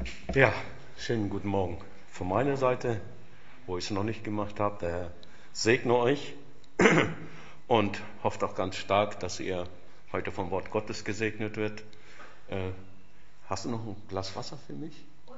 Ja, schönen guten Morgen von meiner Seite, wo ich es noch nicht gemacht habe. Der Herr segne euch und hofft auch ganz stark, dass ihr heute vom Wort Gottes gesegnet wird. Hast du noch ein Glas Wasser für mich?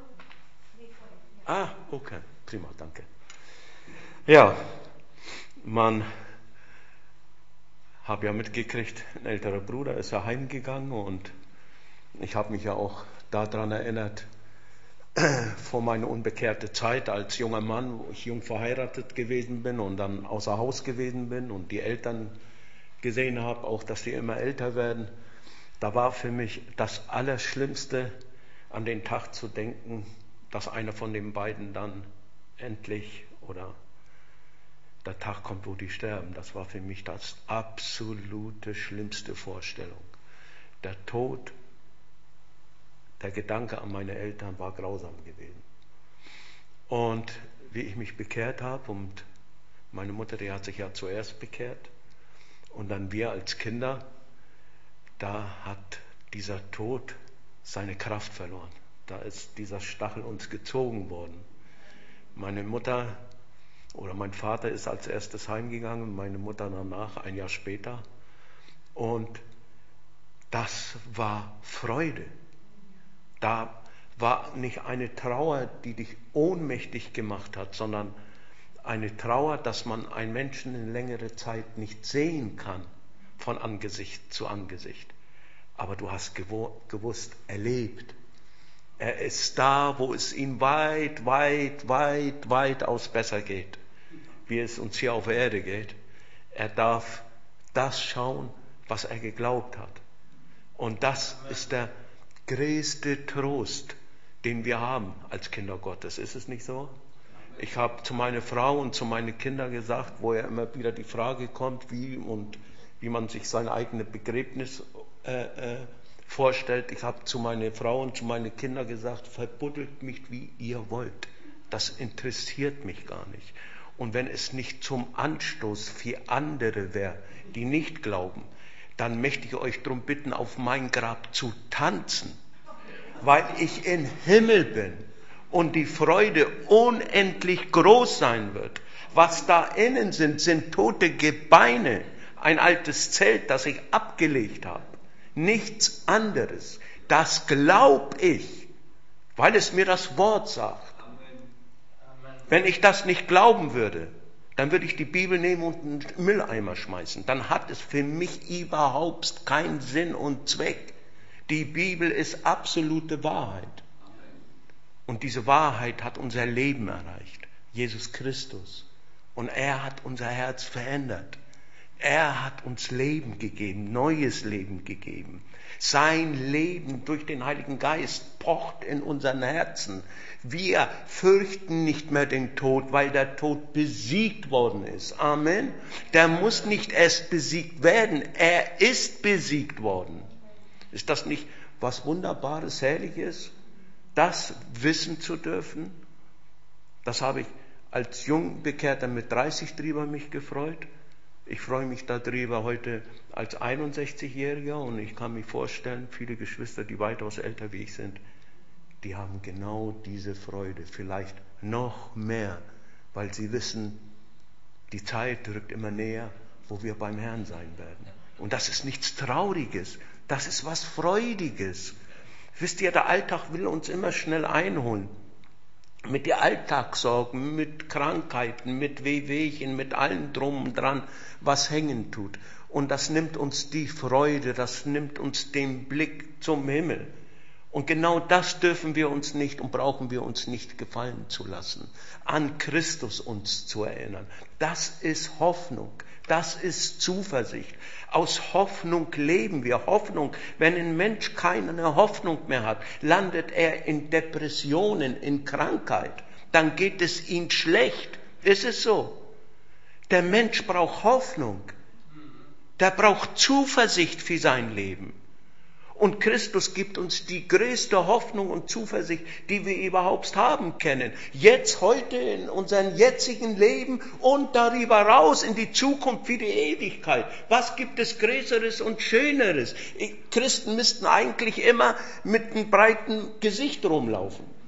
Ah, okay, prima, danke. Ja, man habe ja mitgekriegt, ein älterer Bruder ist ja heimgegangen und ich habe mich ja auch daran erinnert, vor meiner unbekehrten Zeit als junger Mann, wo ich jung verheiratet gewesen bin und dann außer Haus gewesen bin und die Eltern gesehen habe, auch dass sie immer älter werden. Da war für mich das Allerschlimmste, an den Tag zu denken, dass einer von den beiden dann endlich oder der Tag kommt, wo die sterben. Das war für mich das absolute schlimmste Vorstellung. Der Tod, der Gedanke an meine Eltern war grausam gewesen. Und wie ich mich bekehrt habe, und meine Mutter, die hat sich ja zuerst bekehrt, und dann wir als Kinder, da hat dieser Tod seine Kraft verloren. Da ist dieser Stachel uns gezogen worden. Meine Mutter oder mein Vater ist als erstes heimgegangen, meine Mutter danach, ein Jahr später. Und das war Freude. Da war nicht eine Trauer, die dich ohnmächtig gemacht hat, sondern eine Trauer, dass man einen Menschen in längere Zeit nicht sehen kann, von Angesicht zu Angesicht. Aber du hast gewusst, er lebt. Er ist da, wo es ihm weitaus besser geht, wie es uns hier auf der Erde geht. Er darf das schauen, was er geglaubt hat. Und das ist der größte Trost, den wir haben als Kinder Gottes. Ist es nicht so? Ich habe zu meiner Frau und zu meinen Kindern gesagt, wo ja immer wieder die Frage kommt, wie man sich sein eigenes Begräbnis vorstellt. Ich habe zu meiner Frau und zu meinen Kindern gesagt, verbuddelt mich, wie ihr wollt. Das interessiert mich gar nicht. Und wenn es nicht zum Anstoß für andere wäre, die nicht glauben, dann möchte ich euch darum bitten, auf mein Grab zu tanzen, weil ich im Himmel bin und die Freude unendlich groß sein wird. Was da innen sind tote Gebeine, ein altes Zelt, das ich abgelegt habe. Nichts anderes. Das glaub ich, weil es mir das Wort sagt. Wenn ich das nicht glauben würde, dann würde ich die Bibel nehmen und einen Mülleimer schmeißen. Dann hat es für mich überhaupt keinen Sinn und Zweck. Die Bibel ist absolute Wahrheit. Und diese Wahrheit hat unser Leben erreicht. Jesus Christus. Und er hat unser Herz verändert. Er hat uns Leben gegeben, neues Leben gegeben. Sein Leben durch den Heiligen Geist pocht in unseren Herzen. Wir fürchten nicht mehr den Tod, weil der Tod besiegt worden ist. Amen. Der muss nicht erst besiegt werden, er ist besiegt worden. Ist das nicht was Wunderbares, Herrliches, das wissen zu dürfen? Das habe ich als Jungbekehrter mit 30 drüber mich gefreut. Ich freue mich darüber heute als 61-Jähriger und ich kann mir vorstellen, viele Geschwister, die weitaus älter wie ich sind, die haben genau diese Freude, vielleicht noch mehr, weil sie wissen, die Zeit rückt immer näher, wo wir beim Herrn sein werden. Und das ist nichts Trauriges, das ist was Freudiges. Wisst ihr, der Alltag will uns immer schnell einholen. Mit den Alltagssorgen, mit Krankheiten, mit Wehwehchen, mit allem drum und dran, was hängen tut. Und das nimmt uns die Freude, das nimmt uns den Blick zum Himmel. Und genau das dürfen wir uns nicht und brauchen wir uns nicht gefallen zu lassen. An Christus uns zu erinnern. Das ist Hoffnung. Das ist Zuversicht. Aus Hoffnung leben wir. Hoffnung, wenn ein Mensch keine Hoffnung mehr hat, landet er in Depressionen, in Krankheit. Dann geht es ihm schlecht. Ist es so? Der Mensch braucht Hoffnung. Der braucht Zuversicht für sein Leben. Und Christus gibt uns die größte Hoffnung und Zuversicht, die wir überhaupt haben können. Jetzt, heute, in unserem jetzigen Leben und darüber raus in die Zukunft für die Ewigkeit. Was gibt es Größeres und Schöneres? Christen müssten eigentlich immer mit einem breiten Gesicht rumlaufen.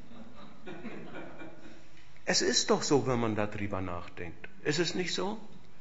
Es ist doch so, wenn man darüber nachdenkt. Ist es nicht so?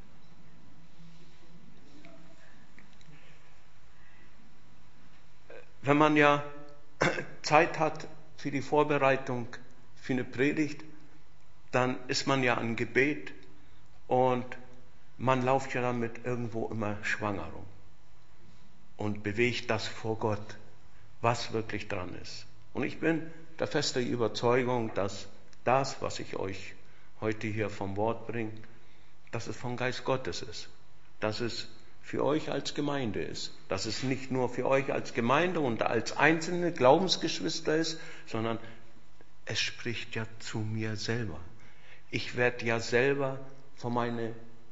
Wenn man ja Zeit hat für die Vorbereitung für eine Predigt, dann ist man ja an Gebet und man läuft ja damit irgendwo immer schwanger rum und bewegt das vor Gott, was wirklich dran ist. Und ich bin der festen Überzeugung, dass das, was ich euch heute hier vom Wort bringe, dass es vom Geist Gottes ist, dass es für euch als Gemeinde ist, dass es nicht nur für euch als Gemeinde und als einzelne Glaubensgeschwister ist, sondern es spricht ja zu mir selber. Ich werde ja selber von meinem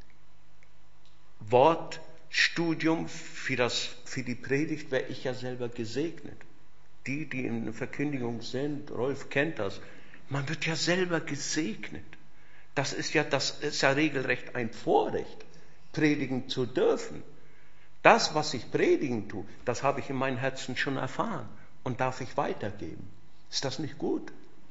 Wortstudium für die Predigt, werde ich ja selber gesegnet. Die in der Verkündigung sind, Rolf kennt das, man wird ja selber gesegnet. Das ist ja regelrecht ein Vorrecht, predigen zu dürfen. Das, was ich predigen tue, das habe ich in meinem Herzen schon erfahren und darf ich weitergeben. Ist das nicht gut?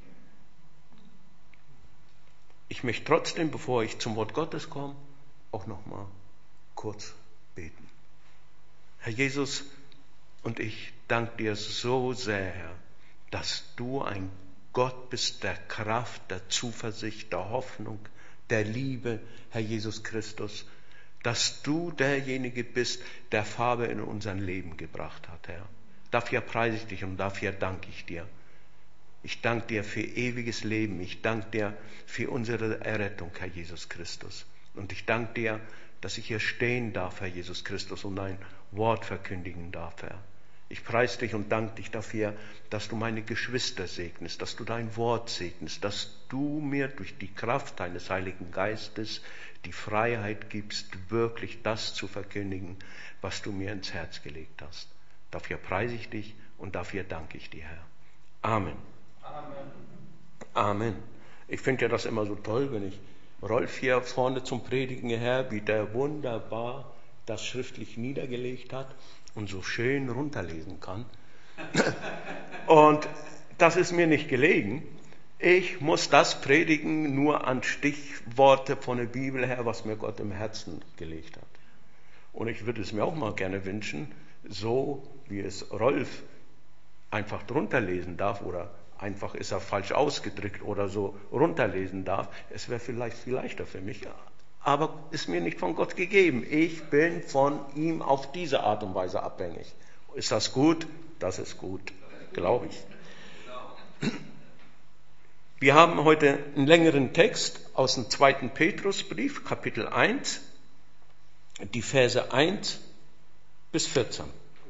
Ich möchte trotzdem, bevor ich zum Wort Gottes komme, auch noch mal kurz beten. Herr Jesus, und ich danke dir so sehr, Herr, dass du ein Gott bist der Kraft, der Zuversicht, der Hoffnung, der Liebe, Herr Jesus Christus, dass du derjenige bist, der Farbe in unser Leben gebracht hat, Herr. Dafür preise ich dich und dafür danke ich dir. Ich danke dir für ewiges Leben. Ich danke dir für unsere Errettung, Herr Jesus Christus. Und ich danke dir, dass ich hier stehen darf, Herr Jesus Christus, und dein Wort verkündigen darf, Herr. Ich preise dich und danke dich dafür, dass du meine Geschwister segnest, dass du dein Wort segnest, dass du mir durch die Kraft deines Heiligen Geistes die Freiheit gibst, wirklich das zu verkündigen, was du mir ins Herz gelegt hast. Dafür preise ich dich und dafür danke ich dir, Herr. Amen. Amen. Amen. Ich finde ja das immer so toll, wenn ich Rolf hier vorne zum Predigen her, wie der wunderbar das schriftlich niedergelegt hat und so schön runterlesen kann. Und das ist mir nicht gelegen. Ich muss das predigen nur an Stichworte von der Bibel her, was mir Gott im Herzen gelegt hat. Und ich würde es mir auch mal gerne wünschen, so wie es Rolf einfach drunter lesen darf oder einfach ist er falsch ausgedrückt oder so runterlesen darf. Es wäre vielleicht viel leichter für mich, aber ist mir nicht von Gott gegeben. Ich bin von ihm auf diese Art und Weise abhängig. Ist das gut? Das ist gut, glaube ich. Wir haben heute einen längeren Text aus dem 2. Petrusbrief, Kapitel 1, die Verse 1 bis 14.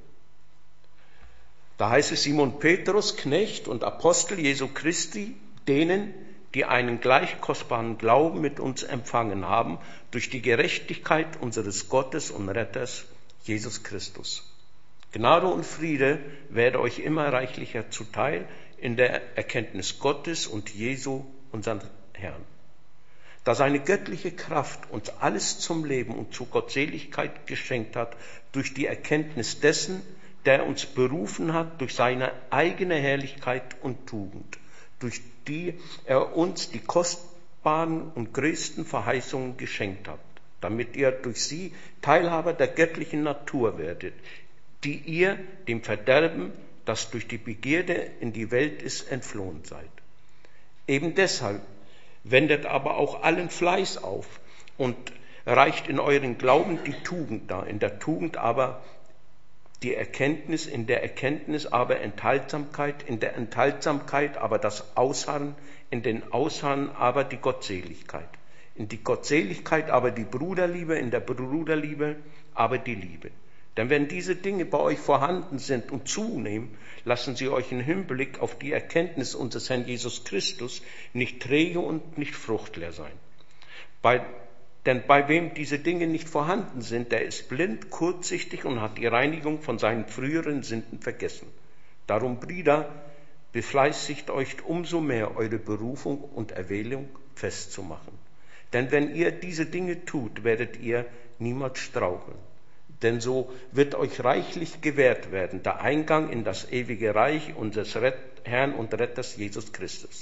Da heißt es: Simon Petrus, Knecht und Apostel Jesu Christi, denen, die einen gleich kostbaren Glauben mit uns empfangen haben, durch die Gerechtigkeit unseres Gottes und Retters, Jesus Christus. Gnade und Friede werde euch immer reichlicher zuteil in der Erkenntnis Gottes und Jesu, unseren Herrn. Da seine göttliche Kraft uns alles zum Leben und zur Gottseligkeit geschenkt hat, durch die Erkenntnis dessen, der uns berufen hat durch seine eigene Herrlichkeit und Tugend, durch die er uns die kostbaren und größten Verheißungen geschenkt hat, damit ihr durch sie Teilhaber der göttlichen Natur werdet, die ihr dem Verderben, das durch die Begierde in die Welt ist, entflohen seid. Eben deshalb wendet aber auch allen Fleiß auf und reicht in euren Glauben die Tugend dar, in der Tugend aber die Erkenntnis, in der Erkenntnis aber Enthaltsamkeit, in der Enthaltsamkeit aber das Ausharren, in den Ausharren aber die Gottseligkeit, in die Gottseligkeit aber die Bruderliebe, in der Bruderliebe aber die Liebe. Denn wenn diese Dinge bei euch vorhanden sind und zunehmen, lassen sie euch im Hinblick auf die Erkenntnis unseres Herrn Jesus Christus nicht träge und nicht fruchtleer sein. Denn bei wem diese Dinge nicht vorhanden sind, der ist blind, kurzsichtig und hat die Reinigung von seinen früheren Sünden vergessen. Darum, Brüder, befleißigt euch umso mehr, eure Berufung und Erwählung festzumachen. Denn wenn ihr diese Dinge tut, werdet ihr niemals straucheln. Denn so wird euch reichlich gewährt werden, der Eingang in das ewige Reich unseres Herrn und Retters Jesus Christus.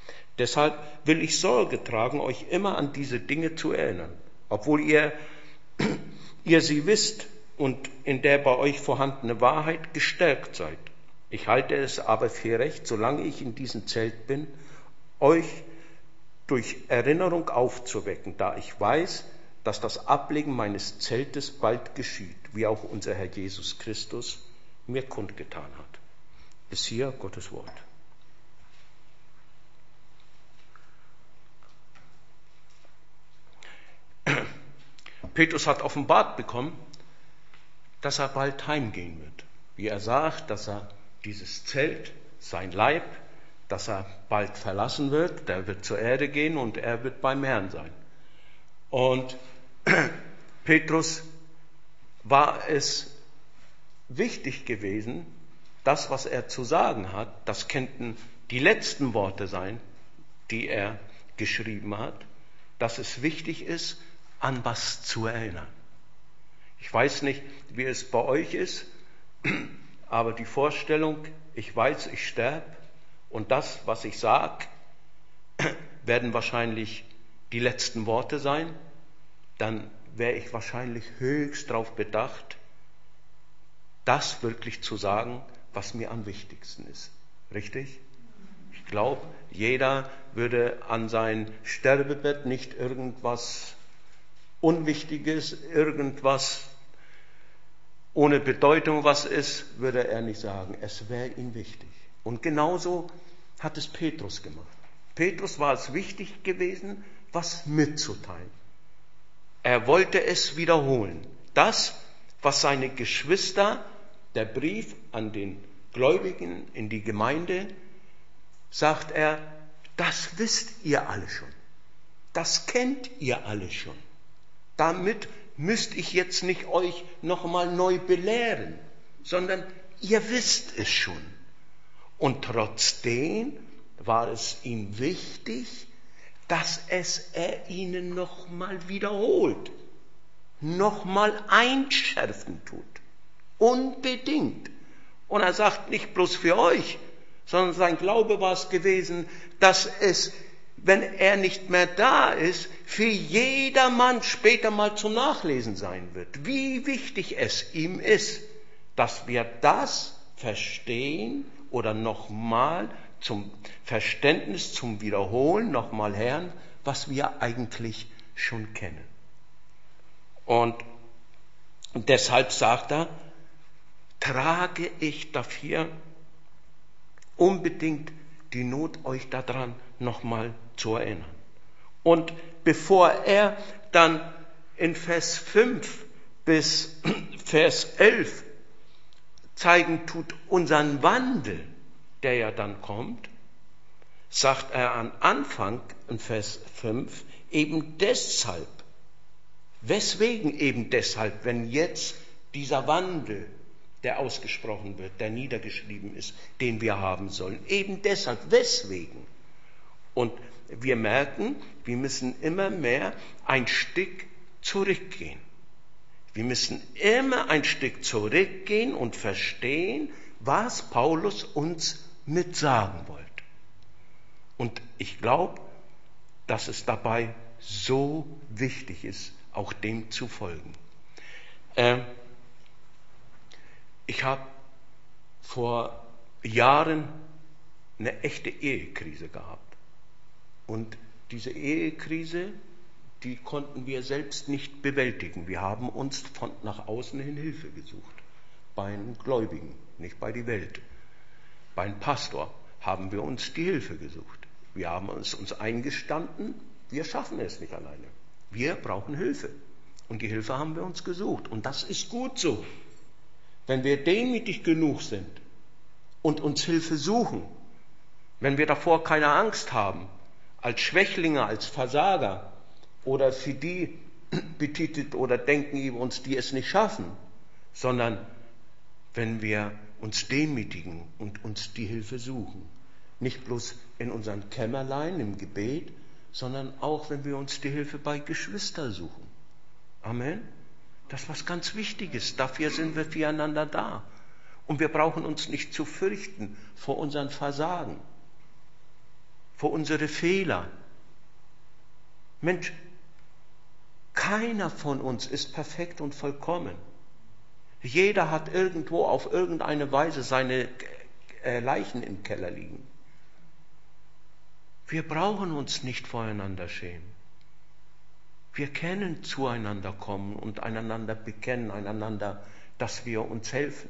Deshalb will ich Sorge tragen, euch immer an diese Dinge zu erinnern, obwohl ihr sie wisst und in der bei euch vorhandene Wahrheit gestärkt seid. Ich halte es aber für recht, solange ich in diesem Zelt bin, euch durch Erinnerung aufzuwecken, da ich weiß, dass das Ablegen meines Zeltes bald geschieht, wie auch unser Herr Jesus Christus mir kundgetan hat. Bis hier Gottes Wort. Petrus hat offenbart bekommen, dass er bald heimgehen wird. Wie er sagt, dass er dieses Zelt, sein Leib, dass er bald verlassen wird, der wird zur Erde gehen und er wird beim Herrn sein. Und Petrus war es wichtig gewesen, das, was er zu sagen hat, das könnten die letzten Worte sein, die er geschrieben hat, dass es wichtig ist, an was zu erinnern. Ich weiß nicht, wie es bei euch ist, aber die Vorstellung, ich weiß, ich sterbe und das, was ich sage, werden wahrscheinlich die letzten Worte sein, dann wäre ich wahrscheinlich höchst darauf bedacht, das wirklich zu sagen, was mir am wichtigsten ist. Richtig? Ich glaube, jeder würde an sein Sterbebett nicht irgendwas Unwichtiges, irgendwas ohne Bedeutung, was ist, würde er nicht sagen. Es wäre ihm wichtig. Und genauso hat es Petrus gemacht. Petrus war es wichtig gewesen, was mitzuteilen. Er wollte es wiederholen. Das, was seine Geschwister, der Brief an den Gläubigen in die Gemeinde, sagt er, das wisst ihr alle schon. Das kennt ihr alle schon. Damit müsst ich jetzt nicht euch nochmal neu belehren, sondern ihr wisst es schon. Und trotzdem war es ihm wichtig, dass er ihnen nochmal wiederholt, nochmal einschärfen tut. Unbedingt. Und er sagt nicht bloß für euch, sondern sein Glaube war es gewesen, dass es, wenn er nicht mehr da ist, für jedermann später mal zum Nachlesen sein wird. Wie wichtig es ihm ist, dass wir das verstehen oder nochmal zum Verständnis, zum Wiederholen nochmal hören, was wir eigentlich schon kennen. Und deshalb sagt er, trage ich dafür unbedingt die Not, euch daran nochmal zu erinnern. Und bevor er dann in Vers 5 bis Vers 11 zeigen tut, unseren Wandel, der ja dann kommt, sagt er am Anfang in Vers 5, eben deshalb, weswegen eben deshalb, wenn jetzt dieser Wandel, der ausgesprochen wird, der niedergeschrieben ist, den wir haben sollen, eben deshalb, weswegen? Und wir merken, wir müssen immer mehr ein Stück zurückgehen. Wir müssen immer ein Stück zurückgehen und verstehen, was Paulus uns mit sagen wollte. Und ich glaube, dass es dabei so wichtig ist, auch dem zu folgen. Ich habe vor Jahren eine echte Ehekrise gehabt. Und diese Ehekrise, die konnten wir selbst nicht bewältigen. Wir haben uns von nach außen hin Hilfe gesucht. Bei einem Gläubigen, nicht bei der Welt. Bei einem Pastor haben wir uns die Hilfe gesucht. Wir haben uns eingestanden, wir schaffen es nicht alleine. Wir brauchen Hilfe. Und die Hilfe haben wir uns gesucht. Und das ist gut so. Wenn wir demütig genug sind und uns Hilfe suchen, wenn wir davor keine Angst haben, als Schwächlinge, als Versager oder für die betitelt oder denken über uns, die es nicht schaffen, sondern wenn wir uns demütigen und uns die Hilfe suchen. Nicht bloß in unseren Kämmerlein im Gebet, sondern auch, wenn wir uns die Hilfe bei Geschwistern suchen. Amen. Das ist was ganz Wichtiges. Dafür sind wir füreinander da. Und wir brauchen uns nicht zu fürchten vor unseren Versagen. für unsere Fehler. Mensch, keiner von uns ist perfekt und vollkommen. Jeder hat irgendwo auf irgendeine Weise seine Leichen im Keller liegen. Wir brauchen uns nicht voreinander schämen. Wir können zueinander kommen und einander bekennen, dass wir uns helfen.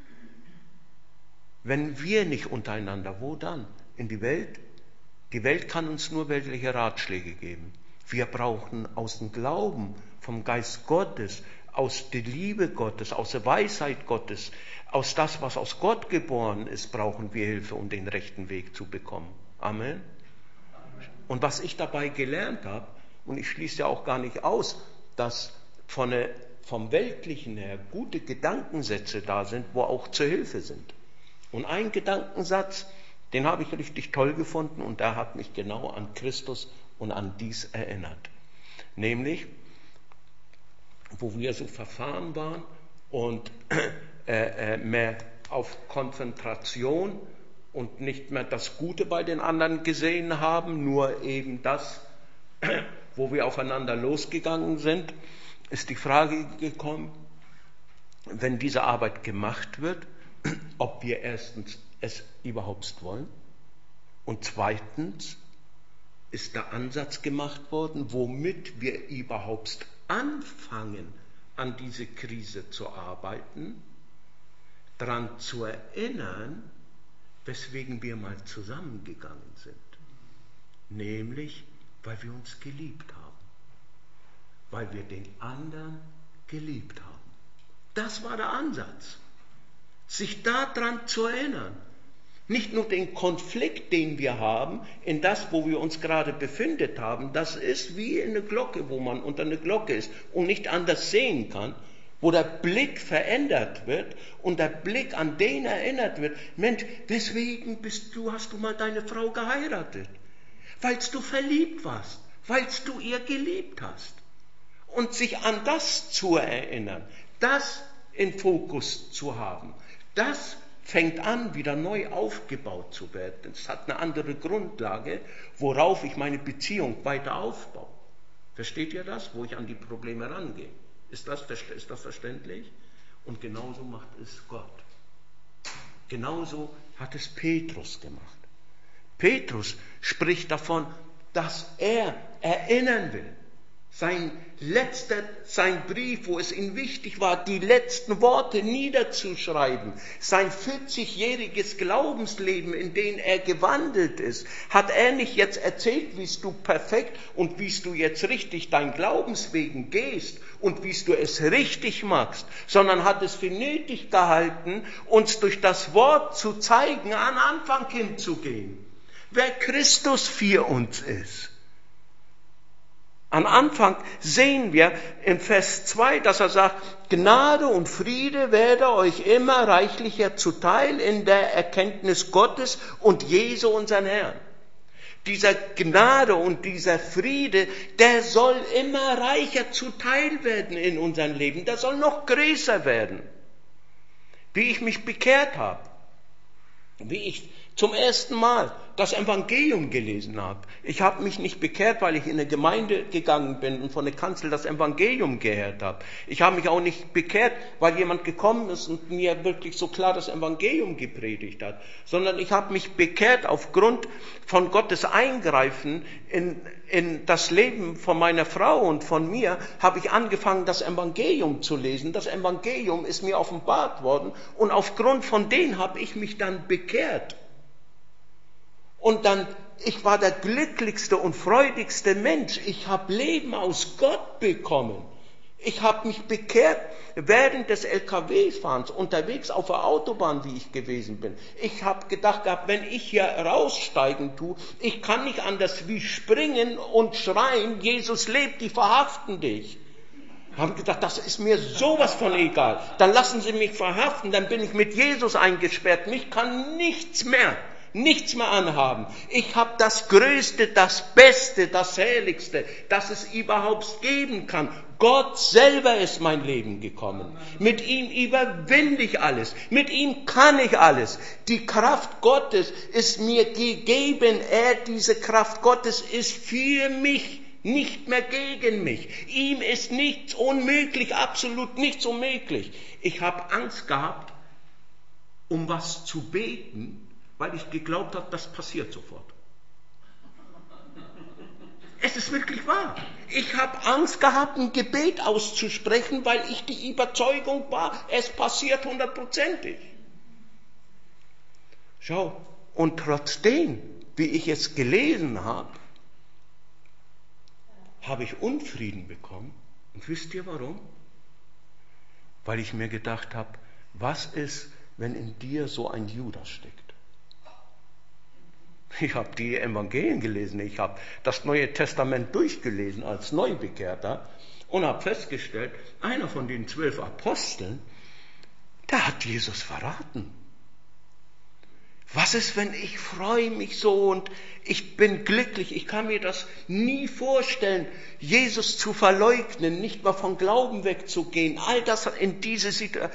Wenn wir nicht untereinander, wo dann? In die Welt? Die Welt kann uns nur weltliche Ratschläge geben. Wir brauchen aus dem Glauben, vom Geist Gottes, aus der Liebe Gottes, aus der Weisheit Gottes, aus das, was aus Gott geboren ist, brauchen wir Hilfe, um den rechten Weg zu bekommen. Amen. Und was ich dabei gelernt habe, und ich schließe ja auch gar nicht aus, dass vom Weltlichen her gute Gedankensätze da sind, wo auch zur Hilfe sind. Und ein Gedankensatz, den habe ich richtig toll gefunden und der hat mich genau an Christus und an dies erinnert. Nämlich, wo wir so verfahren waren und mehr auf Konzentration und nicht mehr das Gute bei den anderen gesehen haben, nur eben das, wo wir aufeinander losgegangen sind, ist die Frage gekommen, wenn diese Arbeit gemacht wird, ob wir erstens es überhaupt wollen und zweitens ist der Ansatz gemacht worden, womit wir überhaupt anfangen, an diese Krise zu arbeiten, daran zu erinnern, weswegen wir mal zusammengegangen sind. Nämlich, weil wir uns geliebt haben. Weil wir den anderen geliebt haben. Das war der Ansatz. Sich daran zu erinnern. Nicht nur den Konflikt, den wir haben, in das, wo wir uns gerade befindet haben, das ist wie eine Glocke, wo man unter einer Glocke ist und nicht anders sehen kann, wo der Blick verändert wird und der Blick an den erinnert wird. Mensch, weswegen hast du mal deine Frau geheiratet? Weil du verliebt warst, weil du ihr geliebt hast. Und sich an das zu erinnern, das in Fokus zu haben, das fängt an, wieder neu aufgebaut zu werden. Es hat eine andere Grundlage, worauf ich meine Beziehung weiter aufbaue. Versteht ihr das, wo ich an die Probleme rangehe? Ist das verständlich? Und genauso macht es Gott. Genauso hat es Petrus gemacht. Petrus spricht davon, dass er erinnern will. Sein Brief, wo es ihm wichtig war, die letzten Worte niederzuschreiben, sein 40-jähriges Glaubensleben, in dem er gewandelt ist, hat er nicht jetzt erzählt, wie du perfekt und wie du jetzt richtig dein Glaubenswegen gehst und wie du es richtig machst, sondern hat es für nötig gehalten, uns durch das Wort zu zeigen, an Anfang hinzugehen, wer Christus für uns ist. Am Anfang sehen wir in Vers 2, dass er sagt, Gnade und Friede werde euch immer reichlicher zuteil in der Erkenntnis Gottes und Jesu unseren Herrn. Dieser Gnade und dieser Friede, der soll immer reicher zuteil werden in unserem Leben. Der soll noch größer werden. Wie ich mich bekehrt habe, wie ich zum ersten Mal das Evangelium gelesen habe. Ich habe mich nicht bekehrt, weil ich in eine Gemeinde gegangen bin und von der Kanzel das Evangelium gehört habe. Ich habe mich auch nicht bekehrt, weil jemand gekommen ist und mir wirklich so klar das Evangelium gepredigt hat, sondern ich habe mich bekehrt aufgrund von Gottes Eingreifen in das Leben von meiner Frau und von mir, habe ich angefangen, das Evangelium zu lesen. Das Evangelium ist mir offenbart worden und aufgrund von dem habe ich mich dann bekehrt. Und dann, ich war der glücklichste und freudigste Mensch. Ich habe Leben aus Gott bekommen. Ich habe mich bekehrt während des LKW-Fahrens, unterwegs auf der Autobahn, wie ich gewesen bin. Ich habe gedacht gehabt, wenn ich hier raussteigen tue, ich kann nicht anders wie springen und schreien, Jesus lebt, die verhaften dich. Ich habe gedacht, das ist mir sowas von egal. Dann lassen sie mich verhaften, dann bin ich mit Jesus eingesperrt. Mich kann nichts mehr anhaben. Ich habe das Größte, das Beste, das Herrlichste, das es überhaupt geben kann. Gott selber ist mein Leben gekommen. Mit ihm überwinde ich alles. Mit ihm kann ich alles. Die Kraft Gottes ist mir gegeben. Diese Kraft Gottes ist für mich, nicht mehr gegen mich. Ihm ist nichts unmöglich, absolut nichts unmöglich. Ich habe Angst gehabt, um was zu beten, weil ich geglaubt habe, das passiert sofort. Es ist wirklich wahr. Ich habe Angst gehabt, ein Gebet auszusprechen, weil ich die Überzeugung war, es passiert 100%. Schau, und trotzdem, wie ich es gelesen habe, habe ich Unfrieden bekommen. Und wisst ihr warum? Weil ich mir gedacht habe, was ist, wenn in dir so ein Judas steckt? Ich habe die Evangelien gelesen, ich habe das Neue Testament durchgelesen als Neubekehrter und habe festgestellt, einer von den 12 Aposteln, der hat Jesus verraten. Was ist, wenn ich freue mich so und ich bin glücklich, ich kann mir das nie vorstellen, Jesus zu verleugnen, nicht mal vom Glauben wegzugehen, all das in diese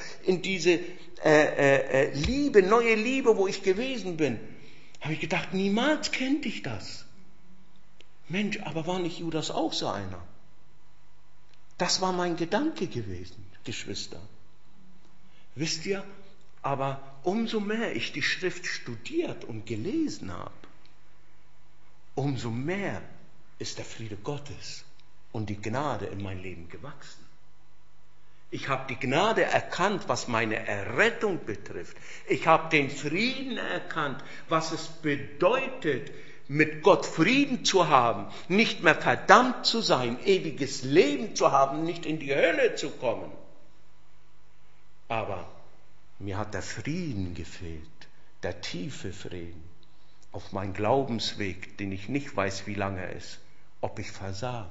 Liebe, neue Liebe, wo ich gewesen bin. Habe ich gedacht, niemals könnte ich das. Mensch, aber war nicht Judas auch so einer? Das war mein Gedanke gewesen, Geschwister. Wisst ihr, aber umso mehr ich die Schrift studiert und gelesen habe, umso mehr ist der Friede Gottes und die Gnade in mein Leben gewachsen. Ich habe die Gnade erkannt, was meine Errettung betrifft. Ich habe den Frieden erkannt, was es bedeutet, mit Gott Frieden zu haben, nicht mehr verdammt zu sein, ewiges Leben zu haben, nicht in die Hölle zu kommen. Aber mir hat der Frieden gefehlt, der tiefe Frieden, auf meinem Glaubensweg, den ich nicht weiß, wie lange er ist, ob ich versag.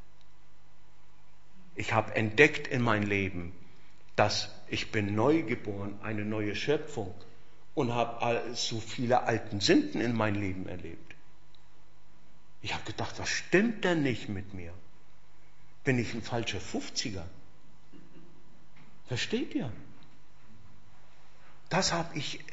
Ich habe entdeckt in mein Leben, dass ich bin neu geboren, eine neue Schöpfung und habe so viele alten Sünden in mein Leben erlebt. Ich habe gedacht, was stimmt denn nicht mit mir? Bin ich ein falscher 50er? Versteht ihr? Das habe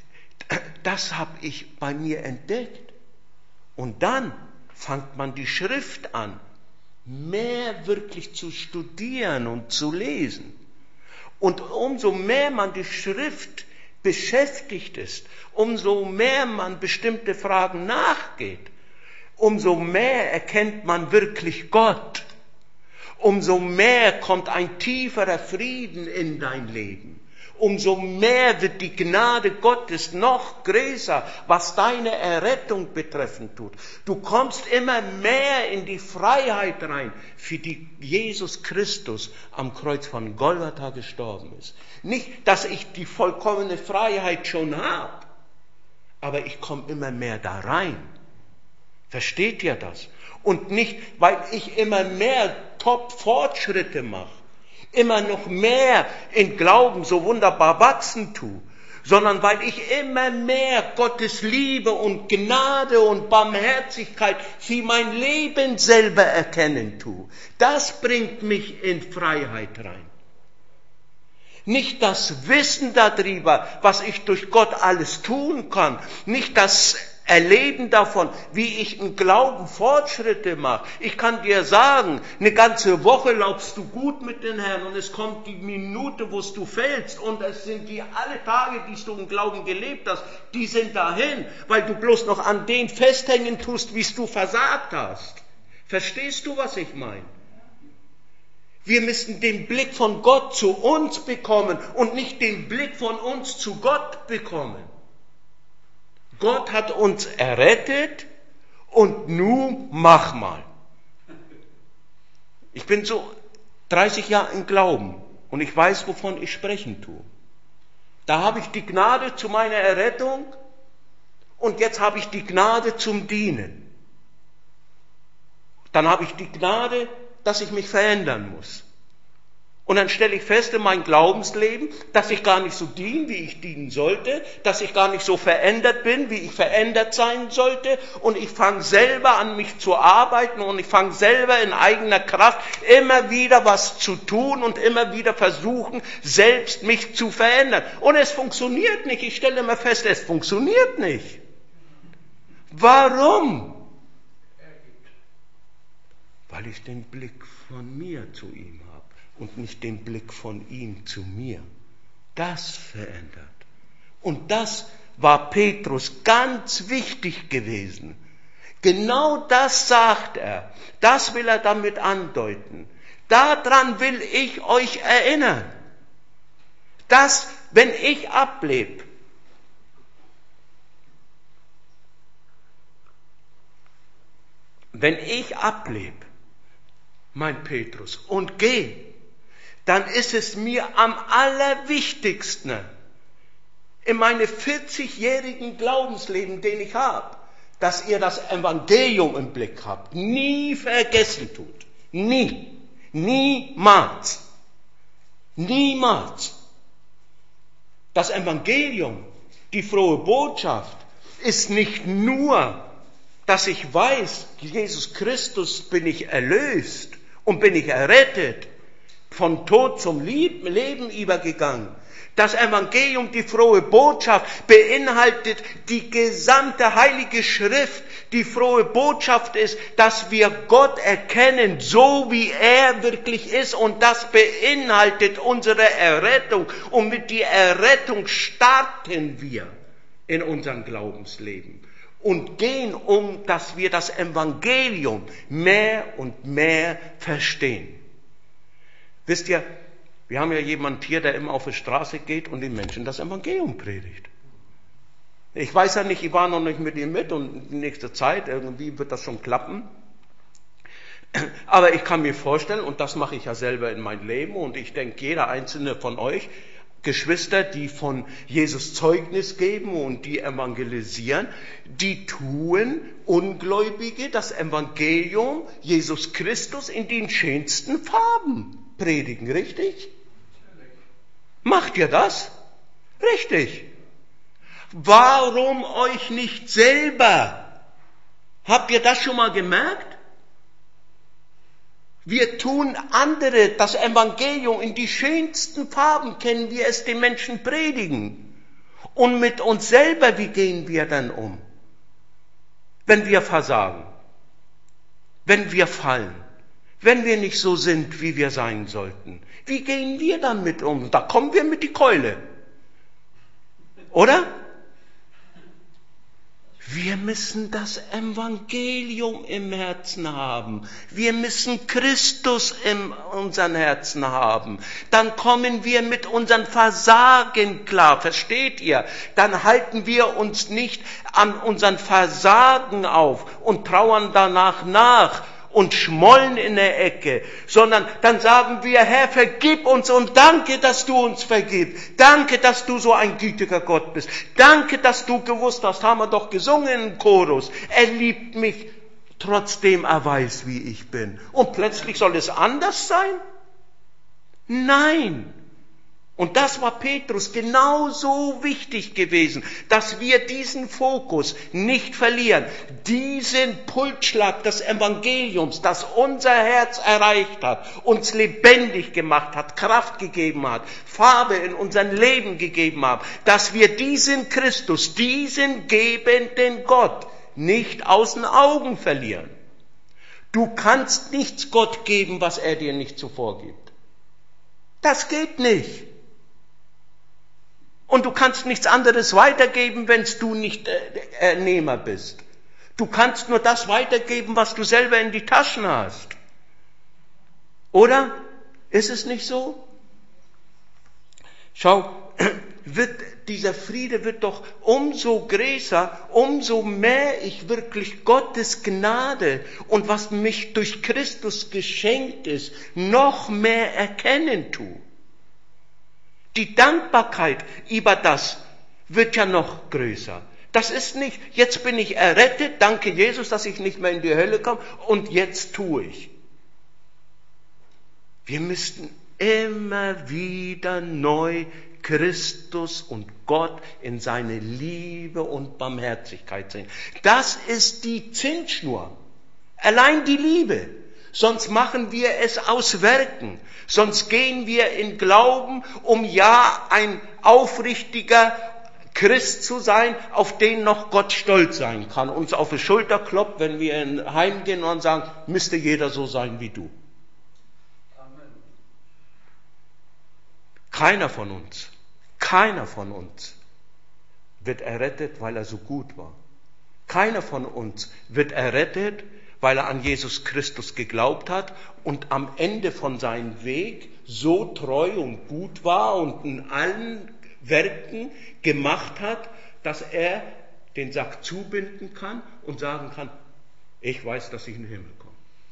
ich bei mir entdeckt. Und dann fängt man die Schrift an, mehr wirklich zu studieren und zu lesen. Und umso mehr man die Schrift beschäftigt ist, umso mehr man bestimmte Fragen nachgeht, umso mehr erkennt man wirklich Gott. Umso mehr kommt ein tieferer Frieden in dein Leben. Umso mehr wird die Gnade Gottes noch größer, was deine Errettung betreffend tut. Du kommst immer mehr in die Freiheit rein, für die Jesus Christus am Kreuz von Golgatha gestorben ist. Nicht, dass ich die vollkommene Freiheit schon habe, aber ich komme immer mehr da rein. Versteht ihr das? Und nicht, weil ich immer mehr Top-Fortschritte mache, immer noch mehr in Glauben so wunderbar wachsen tue, sondern weil ich immer mehr Gottes Liebe und Gnade und Barmherzigkeit für mein Leben selber erkennen tue. Das bringt mich in Freiheit rein. Nicht das Wissen darüber, was ich durch Gott alles tun kann, nicht das Erleben davon, wie ich im Glauben Fortschritte mache. Ich kann dir sagen, eine ganze Woche laufst du gut mit den Herrn und es kommt die Minute, wo du fällst und es sind alle Tage, die du im Glauben gelebt hast, die sind dahin, weil du bloß noch an den festhängen tust, wie du versagt hast. Verstehst du, was ich meine? Wir müssen den Blick von Gott zu uns bekommen und nicht den Blick von uns zu Gott bekommen. Gott hat uns errettet und nun mach mal. Ich bin so 30 Jahre im Glauben und ich weiß, wovon ich sprechen tue. Da habe ich die Gnade zu meiner Errettung und jetzt habe ich die Gnade zum Dienen. Dann habe ich die Gnade, dass ich mich verändern muss. Und dann stelle ich fest in meinem Glaubensleben, dass ich gar nicht so diene, wie ich dienen sollte, dass ich gar nicht so verändert bin, wie ich verändert sein sollte. Und ich fange selber an, mich zu arbeiten und ich fange selber in eigener Kraft immer wieder was zu tun und immer wieder versuchen, selbst mich zu verändern. Und es funktioniert nicht. Ich stelle immer fest, es funktioniert nicht. Warum? Weil ich den Blick von mir zu ihm habe und nicht den Blick von ihm zu mir. Das verändert. Und das war Petrus ganz wichtig gewesen. Genau das sagt er. Das will er damit andeuten. Daran will ich euch erinnern. Dass, wenn ich ablebe, mein Petrus, und gehe, dann ist es mir am allerwichtigsten, in meinem 40-jährigen Glaubensleben, den ich habe, dass ihr das Evangelium im Blick habt. Nie vergessen tut. Nie. Niemals. Niemals. Das Evangelium, die frohe Botschaft, ist nicht nur, dass ich weiß, Jesus Christus bin ich erlöst und bin ich errettet, von Tod zum Leben übergegangen. Das Evangelium, die frohe Botschaft, beinhaltet die gesamte Heilige Schrift. Die frohe Botschaft ist, dass wir Gott erkennen, so wie er wirklich ist. Und das beinhaltet unsere Errettung. Und mit der Errettung starten wir in unserem Glaubensleben. Und gehen dass wir das Evangelium mehr und mehr verstehen. Wisst ihr, wir haben ja jemanden hier, der immer auf die Straße geht und den Menschen das Evangelium predigt. Ich weiß ja nicht, ich war noch nicht mit ihm mit und in nächster Zeit, irgendwie wird das schon klappen. Aber ich kann mir vorstellen, und das mache ich ja selber in meinem Leben, und ich denke, jeder einzelne von euch, Geschwister, die von Jesus Zeugnis geben und die evangelisieren, die tun Ungläubige das Evangelium Jesus Christus in den schönsten Farben predigen, richtig? Macht ihr das? Richtig. Warum euch nicht selber? Habt ihr das schon mal gemerkt? Wir tun andere das Evangelium in die schönsten Farben, können wir es den Menschen predigen. Und mit uns selber, wie gehen wir dann um? Wenn wir versagen, wenn wir fallen, wenn wir nicht so sind, wie wir sein sollten. Wie gehen wir damit um? Da kommen wir mit die Keule. Oder? Wir müssen das Evangelium im Herzen haben. Wir müssen Christus in unseren Herzen haben. Dann kommen wir mit unseren Versagen klar. Versteht ihr? Dann halten wir uns nicht an unseren Versagen auf und trauern danach nach und schmollen in der Ecke, sondern dann sagen wir, Herr, vergib uns und danke, dass du uns vergibst. Danke, dass du so ein gütiger Gott bist. Danke, dass du gewusst hast, haben wir doch gesungen im Chorus. Er liebt mich, trotzdem er weiß, wie ich bin. Und plötzlich soll es anders sein? Nein. Und das war Petrus genauso wichtig gewesen, dass wir diesen Fokus nicht verlieren, diesen Pulsschlag des Evangeliums, das unser Herz erreicht hat, uns lebendig gemacht hat, Kraft gegeben hat, Farbe in unser Leben gegeben hat, dass wir diesen Christus, diesen gebenden Gott nicht aus den Augen verlieren. Du kannst nichts Gott geben, was er dir nicht zuvor gibt. Das geht nicht. Und du kannst nichts anderes weitergeben, wenn du nicht Nehmer bist. Du kannst nur das weitergeben, was du selber in die Taschen hast. Oder? Ist es nicht so? Schau, dieser Friede wird doch umso größer, umso mehr ich wirklich Gottes Gnade und was mich durch Christus geschenkt ist, noch mehr erkennen tue. Die Dankbarkeit über das wird ja noch größer. Das ist nicht, jetzt bin ich errettet, danke Jesus, dass ich nicht mehr in die Hölle komme und jetzt tue ich. Wir müssten immer wieder neu Christus und Gott in seine Liebe und Barmherzigkeit sehen. Das ist die Zündschnur. Allein die Liebe. Sonst machen wir es aus Werken. Sonst gehen wir in Glauben, um ja ein aufrichtiger Christ zu sein, auf den noch Gott stolz sein kann. Uns auf die Schulter klopft, wenn wir heimgehen und sagen, müsste jeder so sein wie du. Amen. Keiner von uns wird errettet, weil er so gut war. Keiner von uns wird errettet, weil er an Jesus Christus geglaubt hat und am Ende von seinem Weg so treu und gut war und in allen Werken gemacht hat, dass er den Sack zubinden kann und sagen kann, ich weiß, dass ich in den Himmel komme.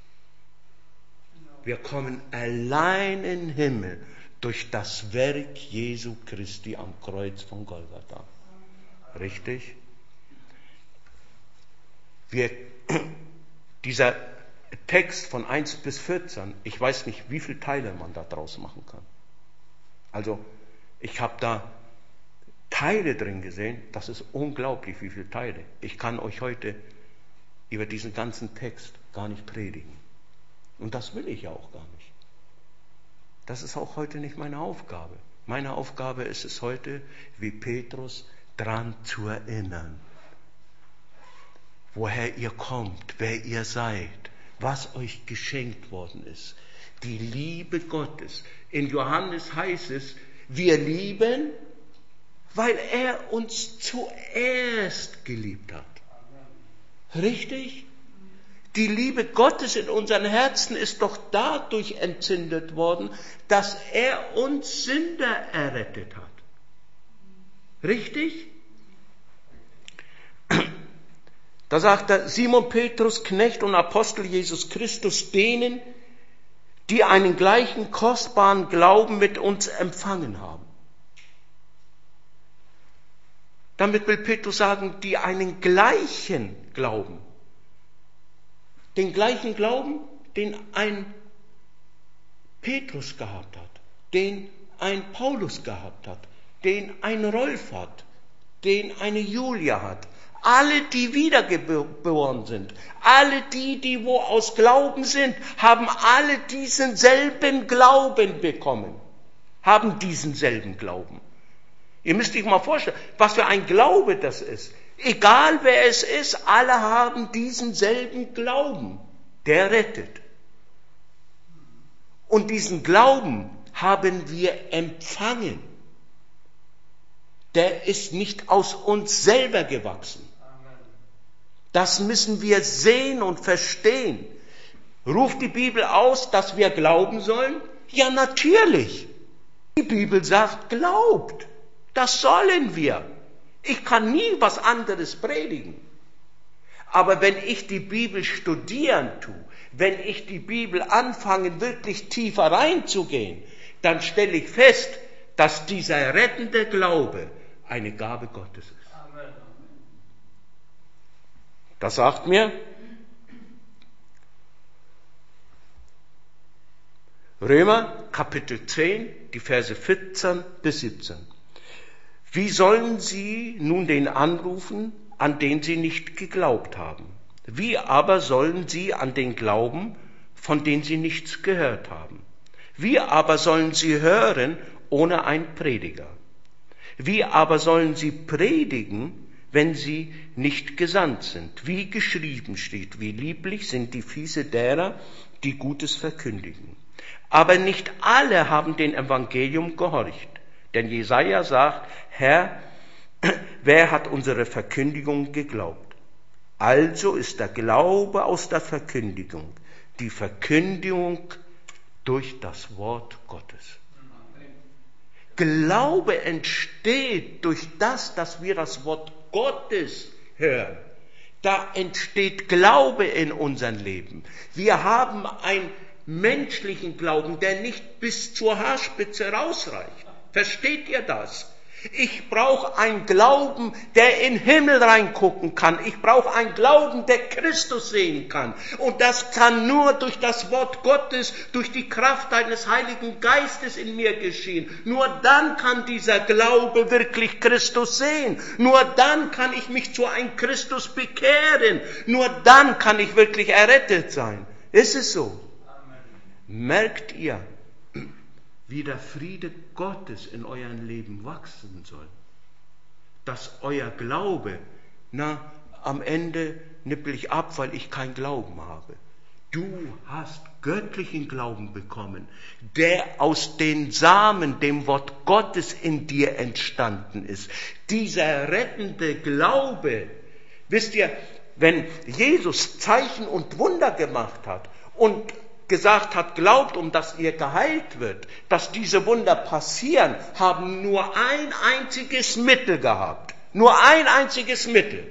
Wir kommen allein in den Himmel durch das Werk Jesu Christi am Kreuz von Golgatha. Richtig? Dieser Text von 1 bis 14, ich weiß nicht, wie viele Teile man da draus machen kann. Also, ich habe da Teile drin gesehen, das ist unglaublich, wie viele Teile. Ich kann euch heute über diesen ganzen Text gar nicht predigen. Und das will ich ja auch gar nicht. Das ist auch heute nicht meine Aufgabe. Meine Aufgabe ist es heute, wie Petrus, dran zu erinnern, woher ihr kommt, wer ihr seid, was euch geschenkt worden ist. Die Liebe Gottes. In Johannes heißt es, wir lieben, weil er uns zuerst geliebt hat. Richtig? Die Liebe Gottes in unseren Herzen ist doch dadurch entzündet worden, dass er uns Sünder errettet hat. Richtig? Da sagt er, Simon Petrus, Knecht und Apostel Jesus Christus, denen, die einen gleichen kostbaren Glauben mit uns empfangen haben. Damit will Petrus sagen, die einen gleichen Glauben. Den gleichen Glauben, den ein Petrus gehabt hat, den ein Paulus gehabt hat, den ein Rolf hat, den eine Julia hat. Alle, die wiedergeboren sind, alle die wo aus Glauben sind, haben alle diesen selben Glauben bekommen. Haben diesen selben Glauben. Ihr müsst euch mal vorstellen, was für ein Glaube das ist. Egal wer es ist, alle haben diesen selben Glauben, der rettet. Und diesen Glauben haben wir empfangen. Der ist nicht aus uns selber gewachsen. Das müssen wir sehen und verstehen. Ruft die Bibel aus, dass wir glauben sollen? Ja, natürlich. Die Bibel sagt, glaubt. Das sollen wir. Ich kann nie was anderes predigen. Aber wenn ich die Bibel studieren tue, wenn ich die Bibel anfange, wirklich tiefer reinzugehen, dann stelle ich fest, dass dieser rettende Glaube eine Gabe Gottes ist. Das sagt mir Römer Kapitel 10, die Verse 14 bis 17. Wie sollen sie nun den anrufen, an den sie nicht geglaubt haben? Wie aber sollen sie an den glauben, von dem sie nichts gehört haben? Wie aber sollen sie hören ohne einen Prediger? Wie aber sollen sie predigen, wenn sie nicht gesandt sind? Wie geschrieben steht, wie lieblich sind die Füße derer, die Gutes verkündigen. Aber nicht alle haben dem Evangelium gehorcht. Denn Jesaja sagt, Herr, wer hat unsere Verkündigung geglaubt? Also ist der Glaube aus der Verkündigung, die Verkündigung durch das Wort Gottes. Glaube entsteht durch das, dass wir das Wort Gottes hören. Da entsteht Glaube in unserem Leben. Wir haben einen menschlichen Glauben, der nicht bis zur Haarspitze rausreicht. Versteht ihr das? Ich brauche einen Glauben, der in den Himmel reingucken kann. Ich brauche einen Glauben, der Christus sehen kann. Und das kann nur durch das Wort Gottes, durch die Kraft deines Heiligen Geistes in mir geschehen. Nur dann kann dieser Glaube wirklich Christus sehen. Nur dann kann ich mich zu einem Christus bekehren. Nur dann kann ich wirklich errettet sein. Ist es so? Amen. Merkt ihr, wie der Friede Gottes in eurem Leben wachsen soll. Dass euer Glaube, am Ende nippel ich ab, weil ich keinen Glauben habe. Du hast göttlichen Glauben bekommen, der aus den Samen, dem Wort Gottes in dir entstanden ist. Dieser rettende Glaube, wisst ihr, wenn Jesus Zeichen und Wunder gemacht hat und gesagt hat, glaubt, um dass ihr geheilt wird, dass diese Wunder passieren, haben nur ein einziges Mittel gehabt. Nur ein einziges Mittel.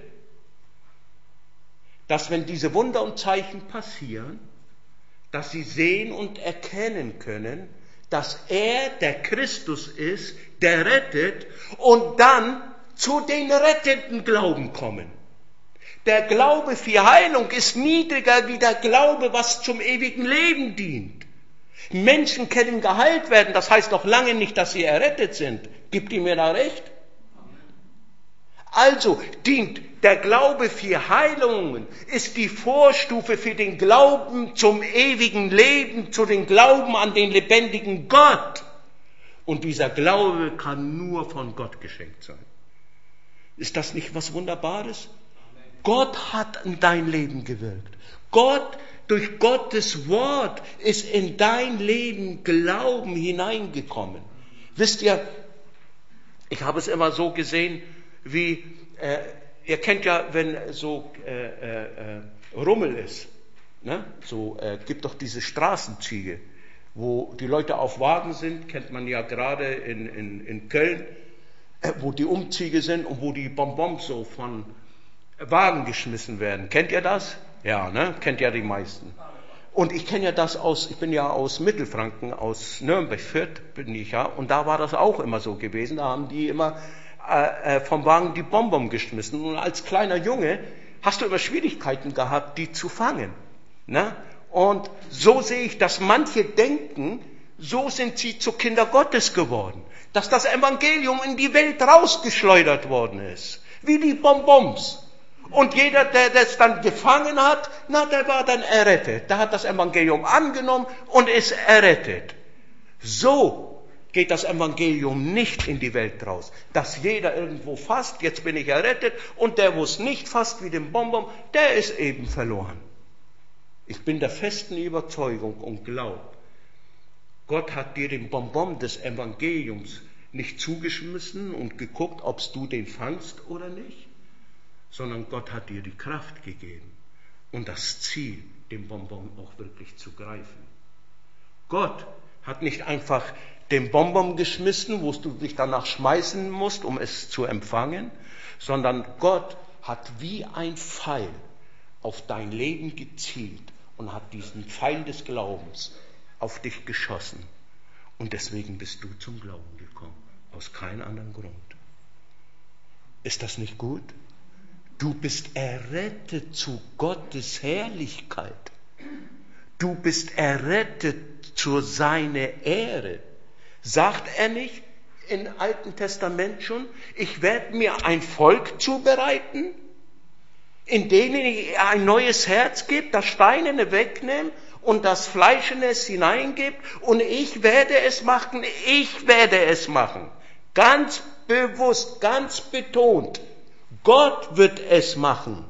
Dass wenn diese Wunder und Zeichen passieren, dass sie sehen und erkennen können, dass er der Christus ist, der rettet, und dann zu den rettenden Glauben kommen. Der Glaube für Heilung ist niedriger wie der Glaube, was zum ewigen Leben dient. Menschen können geheilt werden, das heißt noch lange nicht, dass sie errettet sind. Gibt ihr mir da recht? Also dient der Glaube für Heilungen, ist die Vorstufe für den Glauben zum ewigen Leben, zu dem Glauben an den lebendigen Gott. Und dieser Glaube kann nur von Gott geschenkt sein. Ist das nicht was Wunderbares? Gott hat in dein Leben gewirkt. Gott, durch Gottes Wort ist in dein Leben Glauben hineingekommen. Wisst ihr, ich habe es immer so gesehen, wie, ihr kennt ja, wenn so Rummel ist, ne? Gibt doch diese Straßenzüge, wo die Leute auf Wagen sind, kennt man ja gerade in Köln, wo die Umzüge sind und wo die Bonbons so von Wagen geschmissen werden. Kennt ihr das? Ja, ne? Kennt ja die meisten. Und ich kenne ja das ich bin ja aus Mittelfranken, aus Nürnberg, Fürth bin ich ja, und da war das auch immer so gewesen. Da haben die immer vom Wagen die Bonbon geschmissen. Und als kleiner Junge hast du immer Schwierigkeiten gehabt, die zu fangen. Ne? Und so sehe ich, dass manche denken, so sind sie zu Kinder Gottes geworden. Dass das Evangelium in die Welt rausgeschleudert worden ist. Wie die Bonbons. Und jeder, der das dann gefangen hat, der war dann errettet. Der hat das Evangelium angenommen und ist errettet. So geht das Evangelium nicht in die Welt raus. Dass jeder irgendwo fasst, jetzt bin ich errettet, und der, wo es nicht fasst wie den Bonbon, der ist eben verloren. Ich bin der festen Überzeugung und glaube, Gott hat dir den Bonbon des Evangeliums nicht zugeschmissen und geguckt, ob du den fangst oder nicht, sondern Gott hat dir die Kraft gegeben und das Ziel, den Bonbon auch wirklich zu greifen. Gott hat nicht einfach den Bonbon geschmissen, wo du dich danach schmeißen musst, um es zu empfangen, sondern Gott hat wie ein Pfeil auf dein Leben gezielt und hat diesen Pfeil des Glaubens auf dich geschossen. Und deswegen bist du zum Glauben gekommen, aus keinem anderen Grund. Ist das nicht gut? Du bist errettet zu Gottes Herrlichkeit. Du bist errettet zu seiner Ehre. Sagt er nicht im Alten Testament schon, ich werde mir ein Volk zubereiten, in denen ich ein neues Herz gebe, das Steinerne wegnehme und das Fleischene es hineingibt, und ich werde es machen, ich werde es machen. Ganz bewusst, ganz betont. Gott wird es machen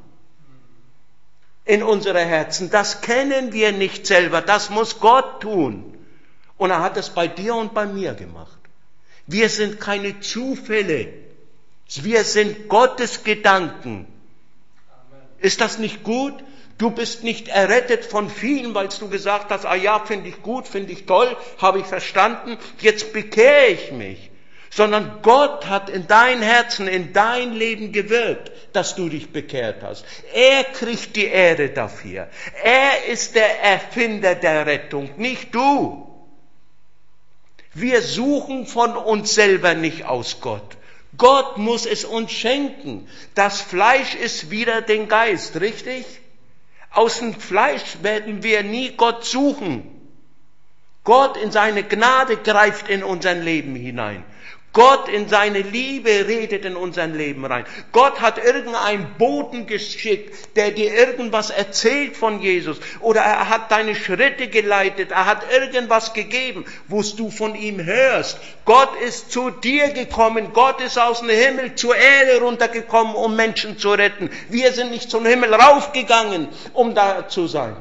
in unsere Herzen. Das kennen wir nicht selber, das muss Gott tun. Und er hat es bei dir und bei mir gemacht. Wir sind keine Zufälle, wir sind Gottes Gedanken. Ist das nicht gut? Du bist nicht errettet von vielen, weil du gesagt hast, ja, finde ich gut, finde ich toll, habe ich verstanden, jetzt bekehre ich mich. Sondern Gott hat in dein Herzen, in dein Leben gewirkt, dass du dich bekehrt hast. Er kriegt die Ehre dafür. Er ist der Erfinder der Rettung, nicht du. Wir suchen von uns selber nicht aus Gott. Gott muss es uns schenken. Das Fleisch ist wieder den Geist, richtig? Aus dem Fleisch werden wir nie Gott suchen. Gott in seine Gnade greift in unser Leben hinein. Gott in seine Liebe redet in unser Leben rein. Gott hat irgendeinen Boten geschickt, der dir irgendwas erzählt von Jesus. Oder er hat deine Schritte geleitet. Er hat irgendwas gegeben, wo du von ihm hörst. Gott ist zu dir gekommen. Gott ist aus dem Himmel zur Erde runtergekommen, um Menschen zu retten. Wir sind nicht zum Himmel raufgegangen, um da zu sein.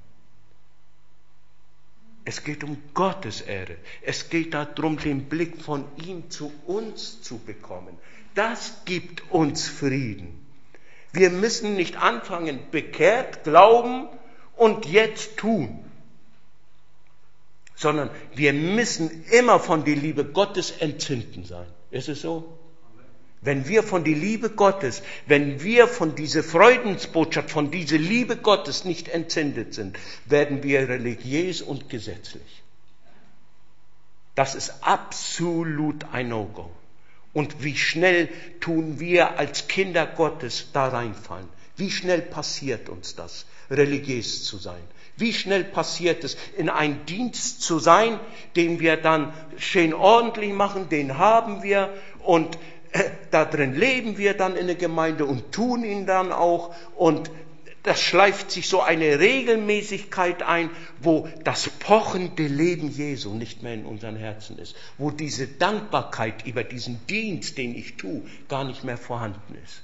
Es geht um Gottes Ehre. Es geht darum, den Blick von ihm zu uns zu bekommen. Das gibt uns Frieden. Wir müssen nicht anfangen, bekehrt, glauben und jetzt tun. Sondern wir müssen immer von der Liebe Gottes entzünden sein. Ist es so? Wenn wir von der Liebe Gottes, wenn wir von dieser Freudensbotschaft, von dieser Liebe Gottes nicht entzündet sind, werden wir religiös und gesetzlich. Das ist absolut ein No-Go. Und wie schnell tun wir als Kinder Gottes da reinfallen? Wie schnell passiert uns das, religiös zu sein? Wie schnell passiert es, in einen Dienst zu sein, den wir dann schön ordentlich machen, den haben wir und da drin leben wir dann in der Gemeinde und tun ihn dann auch und das schleift sich so eine Regelmäßigkeit ein, wo das pochende Leben Jesu nicht mehr in unseren Herzen ist, wo diese Dankbarkeit über diesen Dienst, den ich tue, gar nicht mehr vorhanden ist.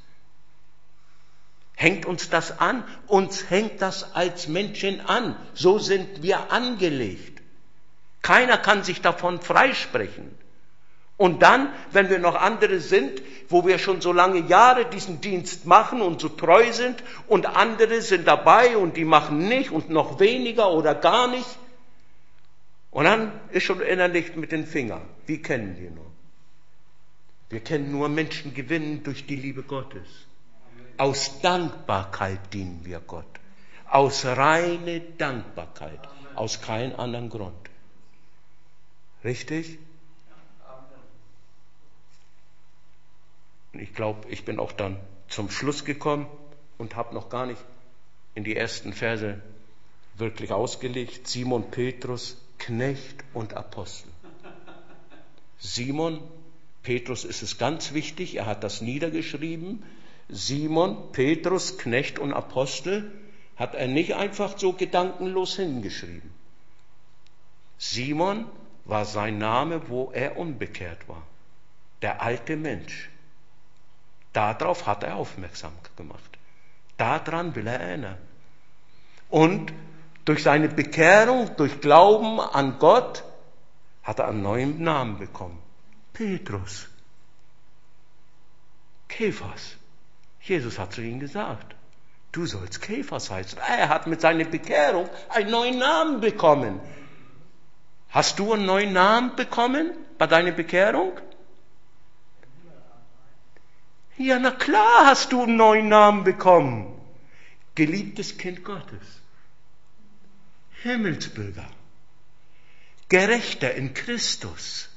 Hängt uns das an? Uns hängt das als Menschen an. So sind wir angelegt. Keiner kann sich davon freisprechen. Und dann, wenn wir noch andere sind, wo wir schon so lange Jahre diesen Dienst machen und so treu sind und andere sind dabei und die machen nicht und noch weniger oder gar nicht. Und dann ist schon innerlich mit den Fingern. Wie kennen wir nur? Wir können nur Menschen gewinnen durch die Liebe Gottes. Aus Dankbarkeit dienen wir Gott. Aus reiner Dankbarkeit. Aus keinem anderen Grund. Richtig? Ich glaube, ich bin auch dann zum Schluss gekommen und habe noch gar nicht in die ersten Verse wirklich ausgelegt. Simon Petrus, Knecht und Apostel. Simon, Petrus ist es ganz wichtig, er hat das niedergeschrieben. Simon, Petrus, Knecht und Apostel hat er nicht einfach so gedankenlos hingeschrieben. Simon war sein Name, wo er unbekehrt war. Der alte Mensch. Darauf hat er aufmerksam gemacht. Daran will er erinnern. Und durch seine Bekehrung, durch Glauben an Gott, hat er einen neuen Namen bekommen. Petrus. Kephas. Jesus hat zu ihm gesagt, du sollst Kephas heißen. Er hat mit seiner Bekehrung einen neuen Namen bekommen. Hast du einen neuen Namen bekommen bei deiner Bekehrung? Ja, na klar hast du einen neuen Namen bekommen. Geliebtes Kind Gottes. Himmelsbürger. Gerechter in Christus.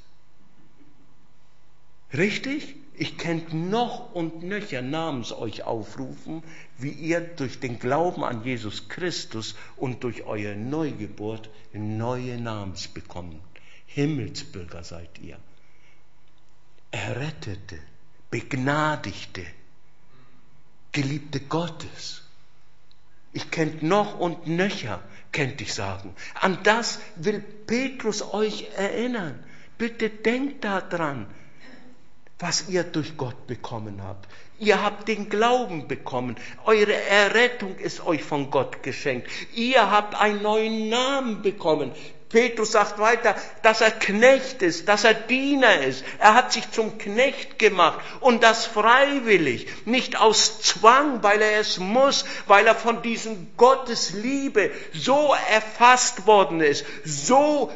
Richtig? Ich könnte noch und nöcher namens euch aufrufen, wie ihr durch den Glauben an Jesus Christus und durch eure Neugeburt neue Namens bekommen. Himmelsbürger seid ihr. Errettete. Begnadigte, Geliebte Gottes. Ich könnte noch und nöcher, könnte ich sagen. An das will Petrus euch erinnern. Bitte denkt daran, was ihr durch Gott bekommen habt. Ihr habt den Glauben bekommen. Eure Errettung ist euch von Gott geschenkt. Ihr habt einen neuen Namen bekommen. Petrus sagt weiter, dass er Knecht ist, dass er Diener ist. Er hat sich zum Knecht gemacht und das freiwillig, nicht aus Zwang, weil er es muss, weil er von diesem Gottes Liebe so erfasst worden ist, so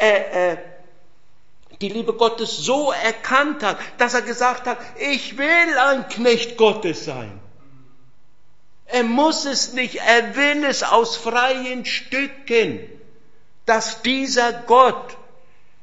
die Liebe Gottes so erkannt hat, dass er gesagt hat, ich will ein Knecht Gottes sein. Er muss es nicht, er will es aus freien Stücken. Dass dieser Gott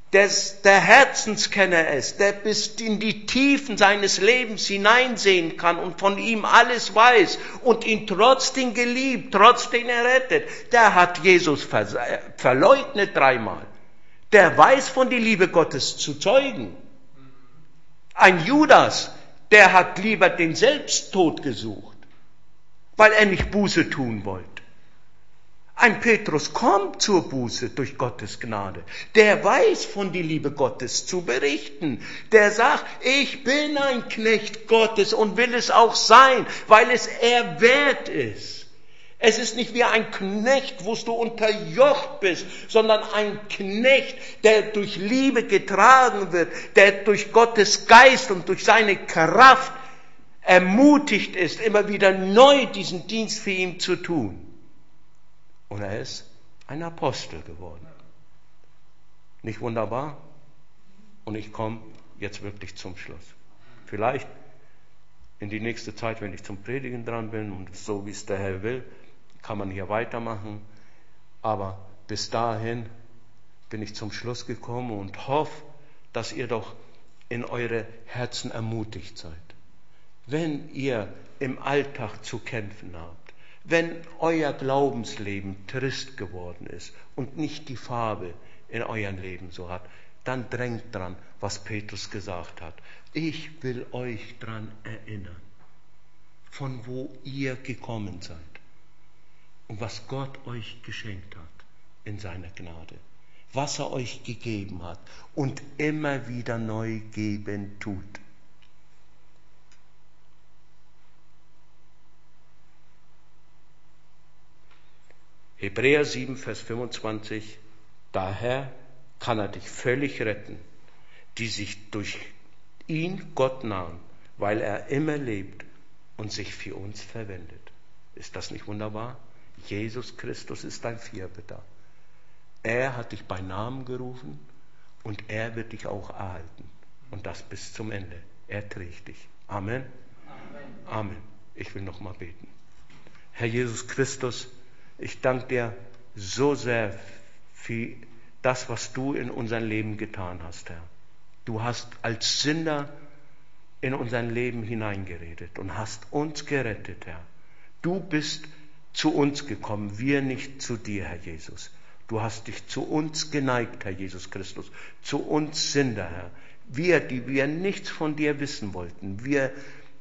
der Herzenskenner ist, der bis in die Tiefen seines Lebens hineinsehen kann und von ihm alles weiß und ihn trotzdem geliebt, trotzdem errettet, der hat Jesus verleugnet 3-mal. Der weiß von der Liebe Gottes zu zeugen. Ein Judas, der hat lieber den Selbsttod gesucht, weil er nicht Buße tun wollte. Ein Petrus kommt zur Buße durch Gottes Gnade. Der weiß von der Liebe Gottes zu berichten. Der sagt, ich bin ein Knecht Gottes und will es auch sein, weil es er wert ist. Es ist nicht wie ein Knecht, wo du unterjocht bist, sondern ein Knecht, der durch Liebe getragen wird, der durch Gottes Geist und durch seine Kraft ermutigt ist, immer wieder neu diesen Dienst für ihn zu tun. Und er ist ein Apostel geworden. Nicht wunderbar? Und ich komme jetzt wirklich zum Schluss. Vielleicht in die nächste Zeit, wenn ich zum Predigen dran bin und so wie es der Herr will, kann man hier weitermachen. Aber bis dahin bin ich zum Schluss gekommen und hoffe, dass ihr doch in eure Herzen ermutigt seid. Wenn ihr im Alltag zu kämpfen habt, wenn euer Glaubensleben trist geworden ist und nicht die Farbe in eurem Leben so hat, dann drängt dran, was Petrus gesagt hat. Ich will euch dran erinnern, von wo ihr gekommen seid und was Gott euch geschenkt hat in seiner Gnade, was er euch gegeben hat und immer wieder neu geben tut. Hebräer 7, Vers 25, daher kann er dich völlig retten, die sich durch ihn Gott nahen, weil er immer lebt und sich für uns verwendet. Ist das nicht wunderbar? Jesus Christus ist dein Fürbitter. Er hat dich bei Namen gerufen und er wird dich auch erhalten. Und das bis zum Ende. Er trägt dich. Amen. Amen. Amen. Ich will noch mal beten. Herr Jesus Christus, ich danke dir so sehr für das, was du in unserem Leben getan hast, Herr. Du hast als Sünder in unser Leben hineingeredet und hast uns gerettet, Herr. Du bist zu uns gekommen, wir nicht zu dir, Herr Jesus. Du hast dich zu uns geneigt, Herr Jesus Christus, zu uns Sünder, Herr. Wir, die wir nichts von dir wissen wollten, wir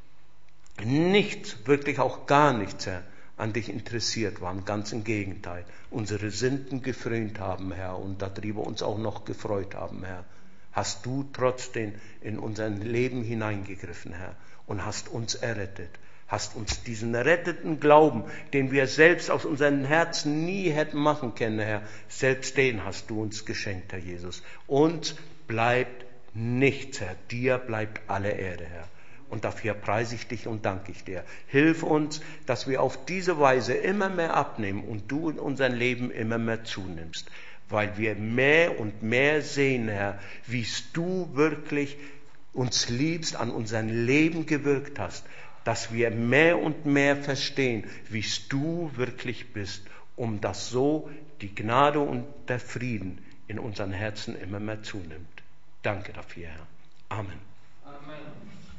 nichts, wirklich auch gar nichts, Herr, an dich interessiert waren, ganz im Gegenteil, unsere Sünden gefrönt haben, Herr, und darüber uns auch noch gefreut haben, Herr, hast du trotzdem in unser Leben hineingegriffen, Herr, und hast uns errettet, hast uns diesen erretteten Glauben, den wir selbst aus unseren Herzen nie hätten machen können, Herr, selbst den hast du uns geschenkt, Herr Jesus. Uns bleibt nichts, Herr, dir bleibt alle Ehre, Herr. Und dafür preise ich dich und danke ich dir. Hilf uns, dass wir auf diese Weise immer mehr abnehmen und du in unserem Leben immer mehr zunimmst, weil wir mehr und mehr sehen, Herr, wie du wirklich uns liebst, an unserem Leben gewirkt hast, dass wir mehr und mehr verstehen, wie du wirklich bist, um dass so die Gnade und der Frieden in unseren Herzen immer mehr zunimmt. Danke dafür, Herr. Amen. Amen.